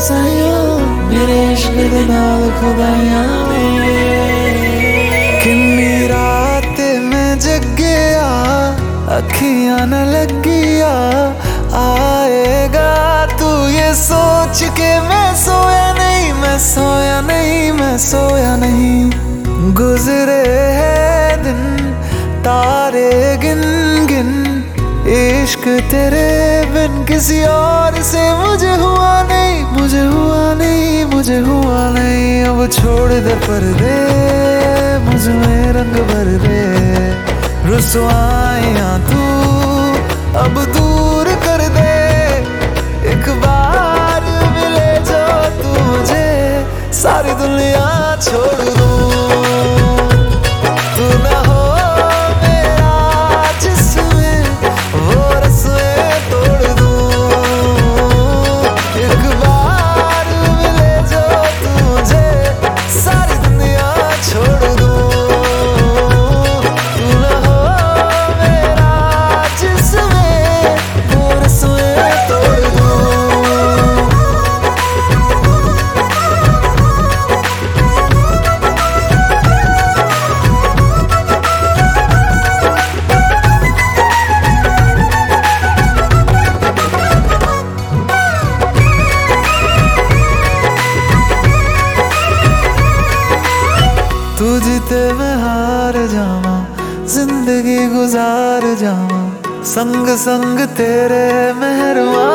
साइया मेरे इश्क दे नाल खुदाइयां किन्नी रात में जगिया अखियां न लगिया आएगा तू ये सोच के मैं सोया नहीं मैं सोया नहीं मैं सोया नहीं गुजरे हैं दिन तारे गिन गिन इश्क तेरे बिन किसी और से मुझे हुआ नहीं मुझे हुआ नहीं मुझे हुआ नहीं अब छोड़ दे पर्दे मुझ में रंग भर दे रुसवाइयां तू अब दूर कर दे एक बार मिले जो तू मुझे सारी दुनिया छोड़ दूं तू ना हो मेरा जिसमें वो रस्में तोड़ दूं एक बार मिले जो तू मुझे सारी दुनिया छोड़ दूं तू ना हो मेरा जिसमें वो रस्में तोड़ दूं तू जीते मैं हार जावा जिंदगी गुजार जावा संग संग तेरे मेहरवा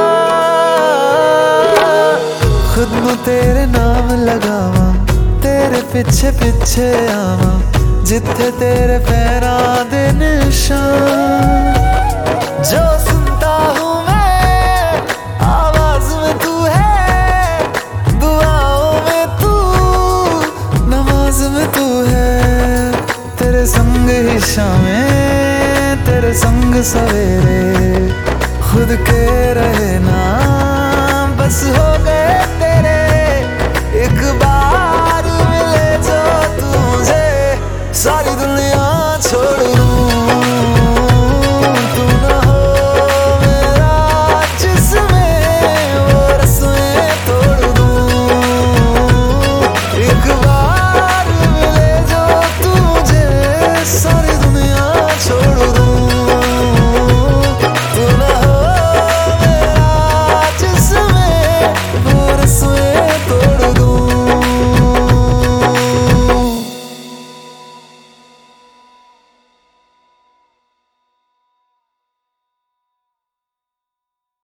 खुद नु तेरे नाम लगावा तेरे पीछे पीछे आवा जिथे तेरे पैरां दे निशान जो सुनता हूँ मैं आवाज में तू है दुआओं में तू नमाज में तू है तेरे संग ही शामें तेरे संग सवेरे खुद के रहे ना बस हो